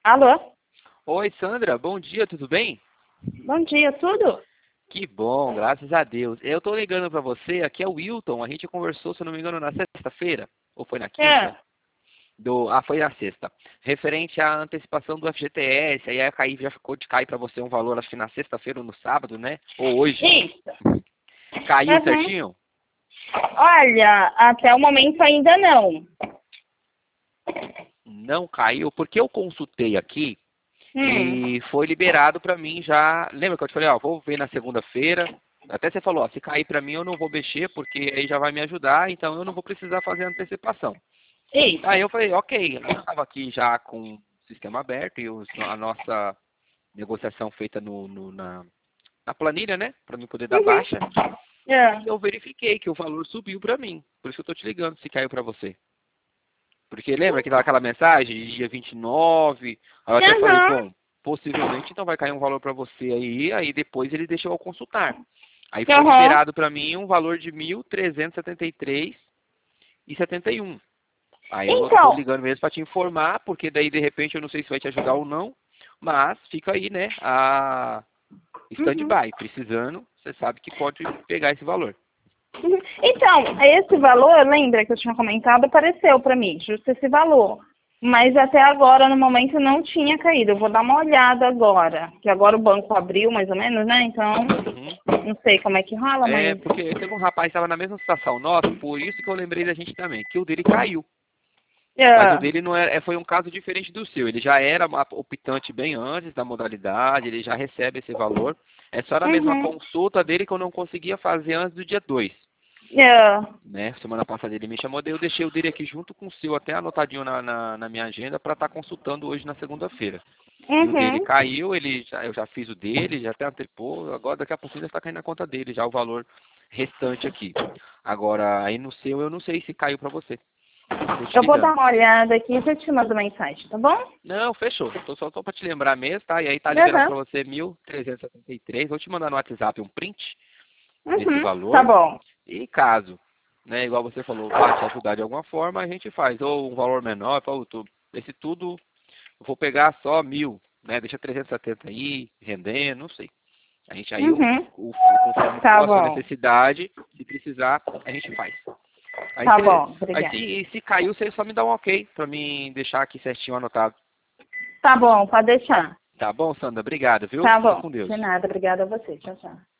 Alô? Oi, Sandra, bom dia, tudo bem? Bom dia, tudo? Que bom, graças a Deus. Eu tô ligando pra você, aqui é o Wilton, a gente conversou, se eu não me engano, na sexta-feira, ou foi na quinta? É. Foi na sexta. Referente à antecipação do FGTS, aí já ficou de cair pra você um valor, acho que na sexta-feira ou no sábado, né? Ou hoje. Isso. Caiu Uhum. certinho? Olha, até o momento ainda não. Não caiu, porque eu consultei aqui Hum. e foi liberado pra mim já. Lembra que eu te falei, ó, vou ver na segunda-feira. Até você falou, ó, se cair pra mim eu não vou mexer, porque aí já vai me ajudar, então eu não vou precisar fazer antecipação. Isso. Aí eu falei, ok, eu estava aqui já com o sistema aberto e a nossa negociação feita na planilha, né, para mim poder dar Uhum. baixa. É. E eu verifiquei que o valor subiu pra mim. Por isso que eu tô te ligando, se caiu pra você. Porque lembra que tava aquela mensagem de dia 29? Aí eu até falei, Uhum. bom, possivelmente então vai cair um valor para você aí depois ele deixou eu consultar. Aí foi Uhum. liberado para mim um valor de 1.373,71. Aí eu tô Então, ligando mesmo para te informar, porque daí de repente eu não sei se vai te ajudar ou não, mas fica aí, né, a uhum. stand-by, precisando, você sabe que pode pegar esse valor. Então, esse valor, lembra que eu tinha comentado, apareceu para mim, justo esse valor. Mas até agora, no momento, não tinha caído. Eu vou dar uma olhada agora. Que agora o banco abriu, mais ou menos, né? Então, Uhum. não sei como é que rola, É, mas. porque teve um rapaz que estava na mesma situação nossa, por isso que eu lembrei da gente também, que o dele caiu. Mas o É. dele não foi um caso diferente do seu. Ele já era optante bem antes da modalidade, ele já recebe esse valor. É só na mesma Uhum. consulta dele que eu não conseguia fazer antes do dia 2, É. né? Semana passada ele me chamou, daí eu deixei o dele aqui junto com o seu, até anotadinho na minha agenda, para estar consultando hoje na segunda-feira. E o dele Uhum. caiu, eu já fiz o dele, já até antecipou, agora daqui a pouquinho já está caindo na conta dele, já o valor restante aqui. Agora, aí no seu eu não sei se caiu para você. Estou te Eu vou dar ligando. uma olhada aqui e eu te mando mensagem, tá bom? Não, fechou. Só tô para te lembrar mesmo, tá? E aí tá liberado Uhum. para você 1.373. Vou te mandar no WhatsApp um print desse Uhum. Tá valor. bom. E caso, né, igual você falou, vai te ajudar de alguma forma, a gente faz. Ou um valor menor, fala, esse tudo, eu vou pegar só 1.000, né? Deixa 370 aí, rendendo, não sei. A gente aí, Uhum. conforme Tá for a sua bom. necessidade, se precisar, a gente faz. Aí Tá se, bom. Obrigada. se caiu, você só me dá um ok para mim deixar aqui certinho anotado. Tá bom, pode deixar. Tá bom, Sandra? Obrigado, viu? Tá Fica bom. com Deus. De nada. Obrigada a você. Tchau, tchau.